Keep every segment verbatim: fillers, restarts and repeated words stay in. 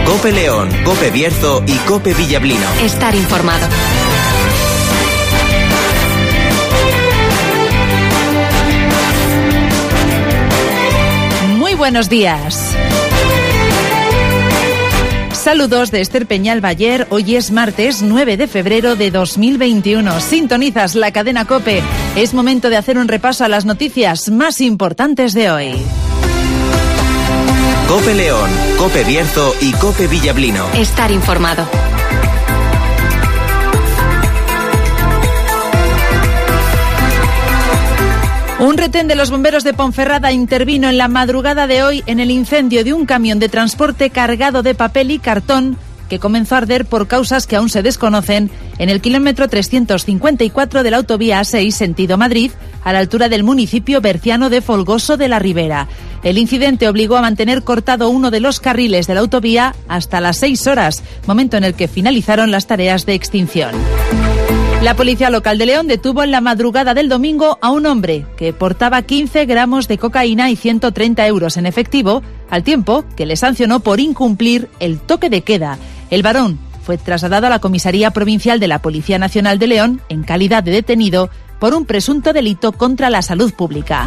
COPE León, COPE Bierzo y COPE Villablino. Estar informado. Muy buenos días. Saludos de Esther Peñal Bayer. Hoy es martes nueve de febrero de dos mil veintiuno. Sintonizas la cadena COPE. Es momento de hacer un repaso a las noticias más importantes de hoy. COPE León, COPE Bierzo y COPE Villablino. Estar informado. Un retén de los bomberos de Ponferrada intervino en la madrugada de hoy en el incendio de un camión de transporte cargado de papel y cartón que comenzó a arder por causas que aún se desconocen en el kilómetro trescientos cincuenta y cuatro de la autovía A seis sentido Madrid, a la altura del municipio berciano de Folgoso de la Ribera. El incidente obligó a mantener cortado uno de los carriles de la autovía hasta las seis horas, momento en el que finalizaron las tareas de extinción. La policía local de León detuvo en la madrugada del domingo a un hombre que portaba quince gramos de cocaína y ciento treinta euros en efectivo, al tiempo que le sancionó por incumplir el toque de queda. El varón fue trasladado a la Comisaría Provincial de la Policía Nacional de León en calidad de detenido por un presunto delito contra la salud pública.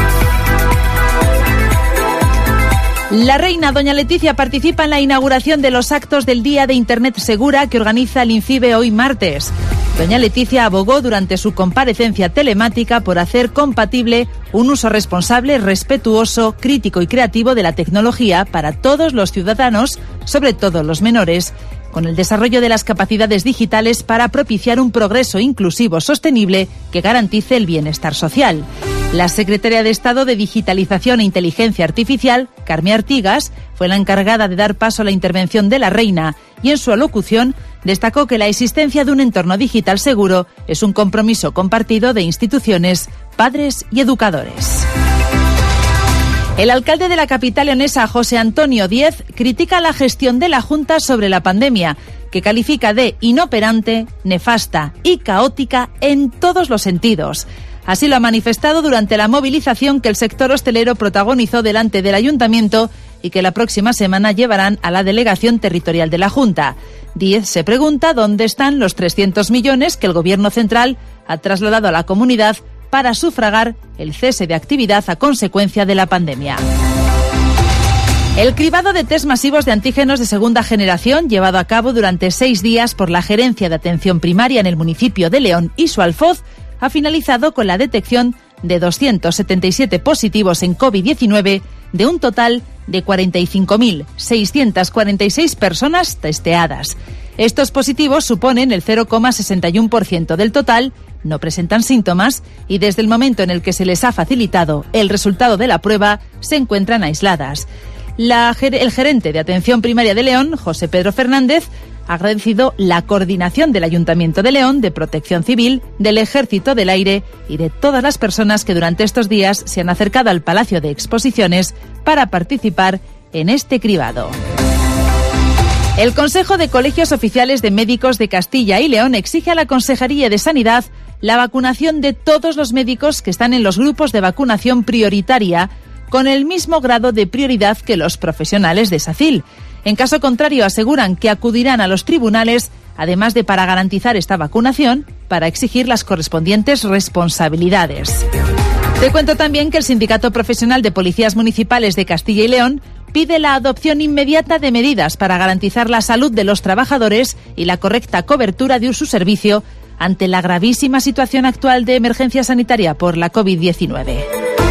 La reina doña Leticia participa en la inauguración de los actos del Día de Internet Segura que organiza el INCIBE hoy martes. Doña Leticia abogó durante su comparecencia telemática por hacer compatible un uso responsable, respetuoso, crítico y creativo de la tecnología para todos los ciudadanos, sobre todo los menores, con el desarrollo de las capacidades digitales para propiciar un progreso inclusivo sostenible que garantice el bienestar social. La secretaria de Estado de Digitalización e Inteligencia Artificial, Carme Artigas, fue la encargada de dar paso a la intervención de la reina y en su alocución destacó que la existencia de un entorno digital seguro es un compromiso compartido de instituciones, padres y educadores. El alcalde de la capital leonesa, José Antonio Díez, critica la gestión de la Junta sobre la pandemia, que califica de inoperante, nefasta y caótica en todos los sentidos. Así lo ha manifestado durante la movilización que el sector hostelero protagonizó delante del ayuntamiento y que la próxima semana llevarán a la delegación territorial de la Junta. Díez se pregunta dónde están los trescientos millones que el Gobierno central ha trasladado a la comunidad para sufragar el cese de actividad a consecuencia de la pandemia. El cribado de test masivos de antígenos de segunda generación, llevado a cabo durante seis días por la Gerencia de Atención Primaria en el municipio de León y su Alfoz, ha finalizado con la detección de doscientos setenta y siete positivos en COVID diecinueve de un total de cuarenta y cinco mil seiscientas cuarenta y seis personas testeadas. Estos positivos suponen el cero coma sesenta y uno por ciento del total, no presentan síntomas y desde el momento en el que se les ha facilitado el resultado de la prueba se encuentran aisladas. La, el gerente de Atención Primaria de León, José Pedro Fernández, ha agradecido la coordinación del Ayuntamiento de León, de Protección Civil, del Ejército del Aire y de todas las personas que durante estos días se han acercado al Palacio de Exposiciones para participar en este cribado. El Consejo de Colegios Oficiales de Médicos de Castilla y León exige a la Consejería de Sanidad la vacunación de todos los médicos que están en los grupos de vacunación prioritaria con el mismo grado de prioridad que los profesionales de SACIL. En caso contrario, aseguran que acudirán a los tribunales, además de para garantizar esta vacunación, para exigir las correspondientes responsabilidades. Te cuento también que el Sindicato Profesional de Policías Municipales de Castilla y León pide la adopción inmediata de medidas para garantizar la salud de los trabajadores y la correcta cobertura de su servicio ante la gravísima situación actual de emergencia sanitaria por la COVID diecinueve.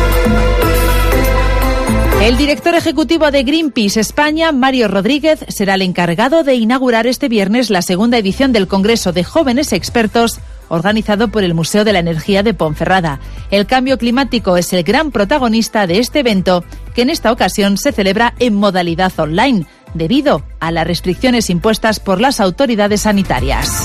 El director ejecutivo de Greenpeace España, Mario Rodríguez, será el encargado de inaugurar este viernes la segunda edición del Congreso de Jóvenes Expertos organizado por el Museo de la Energía de Ponferrada. El cambio climático es el gran protagonista de este evento, que en esta ocasión se celebra en modalidad online, debido a las restricciones impuestas por las autoridades sanitarias.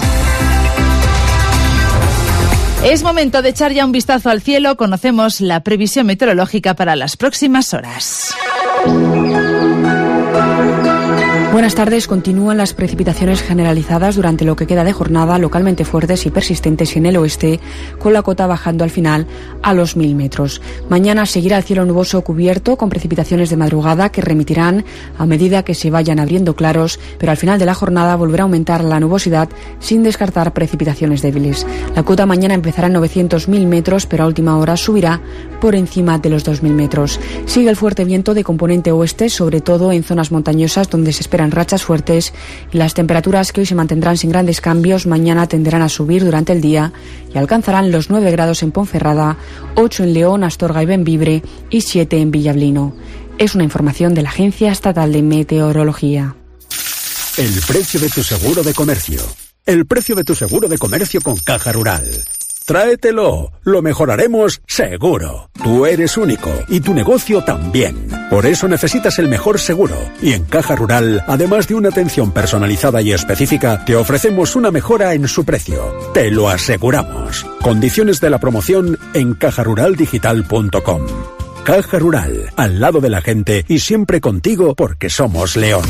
Es momento de echar ya un vistazo al cielo. Conocemos la previsión meteorológica para las próximas horas. Buenas tardes. Continúan las precipitaciones generalizadas durante lo que queda de jornada, localmente fuertes y persistentes en el oeste, con la cota bajando al final a los mil metros. Mañana seguirá el cielo nuboso cubierto, con precipitaciones de madrugada que remitirán a medida que se vayan abriendo claros, pero al final de la jornada volverá a aumentar la nubosidad sin descartar precipitaciones débiles. La cota mañana empezará en novecientos mil metros, pero a última hora subirá por encima de los dos mil metros. Sigue el fuerte viento de componente oeste, sobre todo en zonas montañosas donde se esperan rachas fuertes, y las temperaturas, que hoy se mantendrán sin grandes cambios, mañana tenderán a subir durante el día y alcanzarán los nueve grados en Ponferrada, ocho en León, Astorga y Bembibre y siete en Villablino. Es una información de la Agencia Estatal de Meteorología. El precio de tu seguro de comercio. El precio de tu seguro de comercio con Caja Rural. Tráetelo, lo mejoraremos seguro. Tú eres único y tu negocio también. Por eso necesitas el mejor seguro. Y en Caja Rural, además de una atención personalizada y específica, te ofrecemos una mejora en su precio. Te lo aseguramos. Condiciones de la promoción en caja rural digital punto com. Caja Rural, al lado de la gente y siempre contigo porque somos León.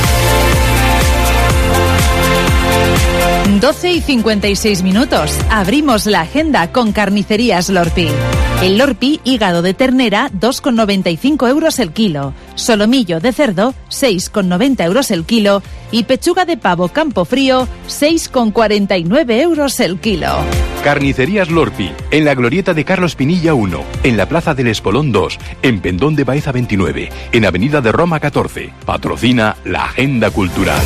doce y cincuenta y seis minutos. Abrimos la agenda con Carnicerías Lorpi. El Lorpi, hígado de ternera, dos con noventa y cinco euros el kilo. Solomillo de cerdo, seis con noventa euros el kilo. Y pechuga de pavo Campofrío, seis con cuarenta y nueve euros el kilo. Carnicerías Lorpi, en la glorieta de Carlos Pinilla uno, en la Plaza del Espolón dos, en Pendón de Baeza veintinueve, en Avenida de Roma catorce. Patrocina la Agenda Cultural.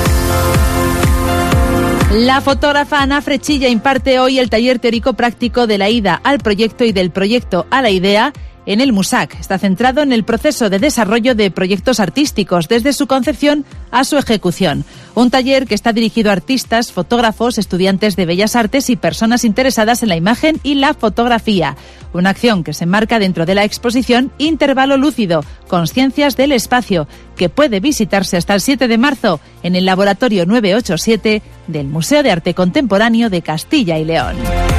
La fotógrafa Ana Frechilla imparte hoy el taller teórico práctico de la ida al proyecto y del proyecto a la idea en el MUSAC. Está centrado en el proceso de desarrollo de proyectos artísticos, desde su concepción a su ejecución. Un taller que está dirigido a artistas, fotógrafos, estudiantes de bellas artes y personas interesadas en la imagen y la fotografía. Una acción que se enmarca dentro de la exposición Intervalo Lúcido, Conciencias del Espacio, que puede visitarse hasta el siete de marzo en el Laboratorio novecientos ochenta y siete del Museo de Arte Contemporáneo de Castilla y León.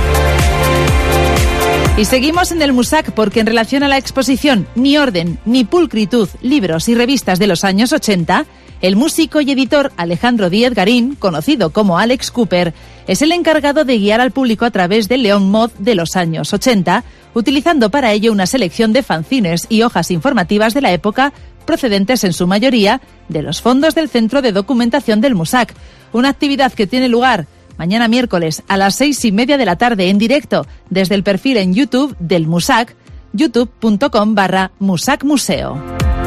Y seguimos en el MUSAC porque en relación a la exposición Ni orden, ni pulcritud, libros y revistas de los años ochenta, el músico y editor Alejandro Díez Garín, conocido como Alex Cooper, es el encargado de guiar al público a través del León Mod de los años ochenta, utilizando para ello una selección de fanzines y hojas informativas de la época, procedentes en su mayoría de los fondos del Centro de Documentación del MUSAC, una actividad que tiene lugar mañana miércoles a las seis y media de la tarde en directo desde el perfil en YouTube del MUSAC, youtube punto com barra MUSAC Museo.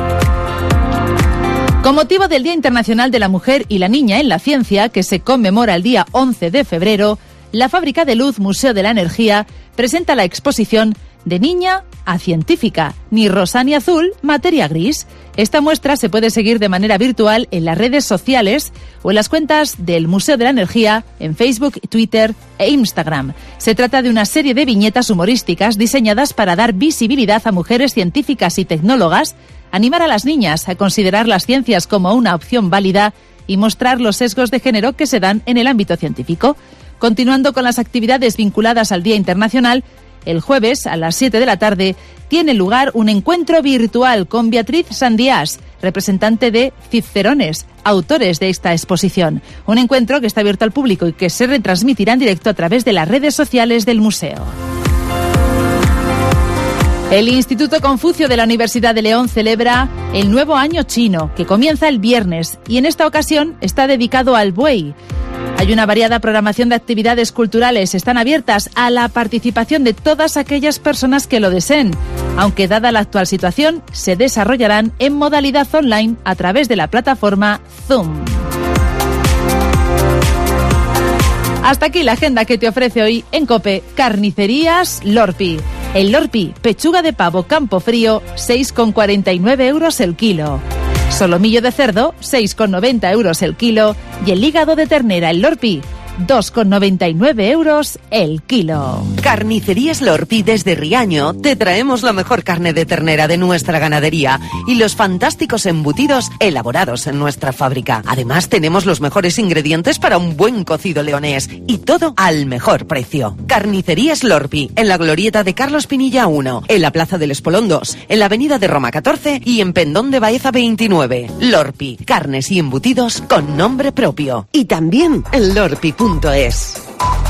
Con motivo del Día Internacional de la Mujer y la Niña en la Ciencia, que se conmemora el día once de febrero, la Fábrica de Luz Museo de la Energía presenta la exposición De niña a científica, ni rosa ni azul, materia gris. Esta muestra se puede seguir de manera virtual en las redes sociales o en las cuentas del Museo de la Energía en Facebook, Twitter e Instagram. Se trata de una serie de viñetas humorísticas diseñadas para dar visibilidad a mujeres científicas y tecnólogas, animar a las niñas a considerar las ciencias como una opción válida y mostrar los sesgos de género que se dan en el ámbito científico. Continuando con las actividades vinculadas al Día Internacional, el jueves, a las siete de la tarde, tiene lugar un encuentro virtual con Beatriz Sandías, representante de Cicerones, autores de esta exposición. Un encuentro que está abierto al público y que se retransmitirá en directo a través de las redes sociales del museo. El Instituto Confucio de la Universidad de León celebra el nuevo año chino, que comienza el viernes, y en esta ocasión está dedicado al buey. Hay una variada programación de actividades culturales, están abiertas a la participación de todas aquellas personas que lo deseen, aunque dada la actual situación, se desarrollarán en modalidad online a través de la plataforma Zoom. Hasta aquí la agenda que te ofrece hoy en COPE Carnicerías Lorpi. El Lorpi, pechuga de pavo Campofrío, seis con cuarenta y nueve euros el kilo. Solomillo de cerdo, seis con noventa euros el kilo. Y el hígado de ternera, el Lorpi, dos con noventa y nueve euros el kilo. Carnicerías Lorpi desde Riaño te traemos la mejor carne de ternera de nuestra ganadería y los fantásticos embutidos elaborados en nuestra fábrica. Además tenemos los mejores ingredientes para un buen cocido leonés y todo al mejor precio. Carnicerías Lorpi, en la glorieta de Carlos Pinilla uno, en la Plaza del Espolón dos, en la Avenida de Roma catorce y en Pendón de Baeza veintinueve. Lorpi, carnes y embutidos con nombre propio. Y también en lorpi punto es.